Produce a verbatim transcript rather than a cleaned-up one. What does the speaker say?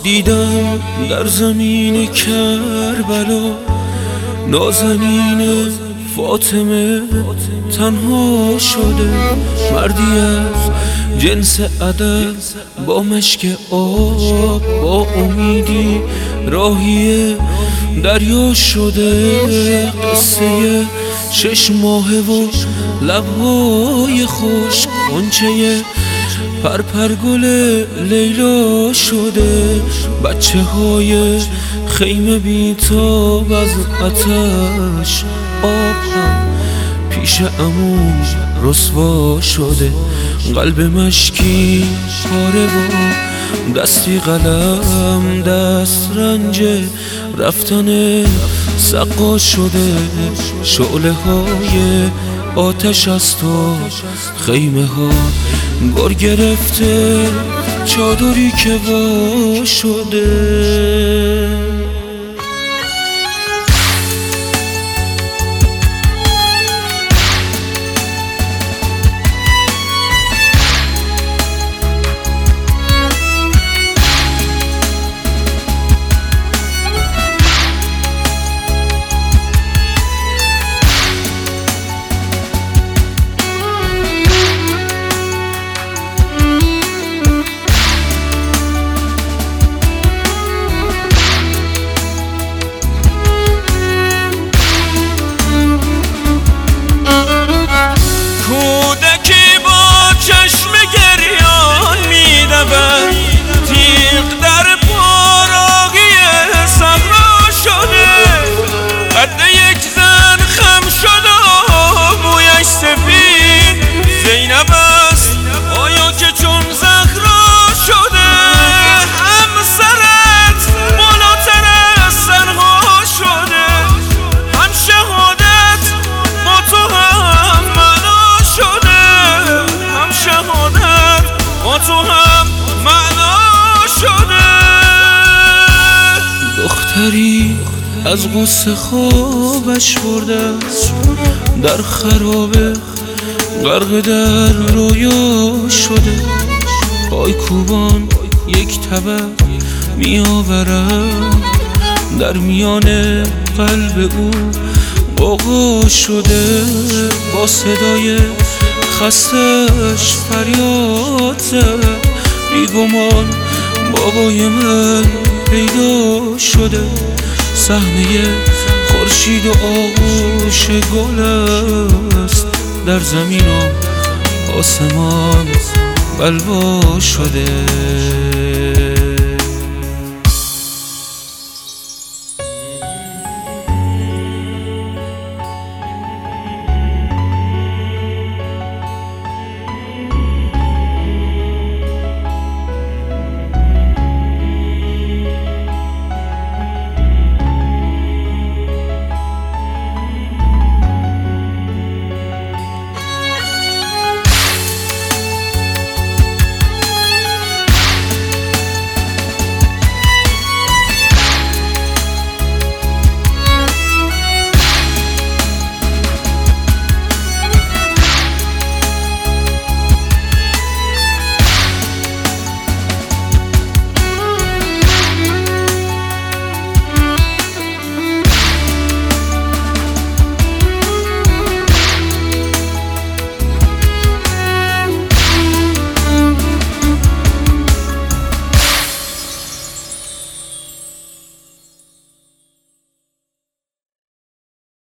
دیدم در زمین کربلا نازنین فاطمه تنها شده، مردی از جنس ادب با مشک آب با امیدی راهی دریا شده. قصه شش ماهه و لبهای خوش غنچه پرپرگل لیلا شده. بچه های خیمه بیتاب از آتش آب هم پیش عموم رسوا شده. قلب مشکی پاره و دستی قلم دست رنج رفتن سقا شده. شعله های آتش از تو خیمه ها گر گرفته، چادری که وا شده. تیغ در پاراقی صحرا شده، قد یک زن خم شده مویش سفید زینب است آیا که چون زهرا شده. هم سرت بالاتر از سرها شده، هم شهادت با تو هم معنا شده، هم شهادت با تو هم معنا شده. دختری از غصه خوابش برده است، در خرابه غرق در رویا شده. پای کوبان یک طبق می آورد، در میان قلب او غوغا شده. با صدای خستش فریاد زد، بیگمان بابای من پیدا شده. صحنه خورشید و آغوش گل است، در زمین و آسمان بلوا شده.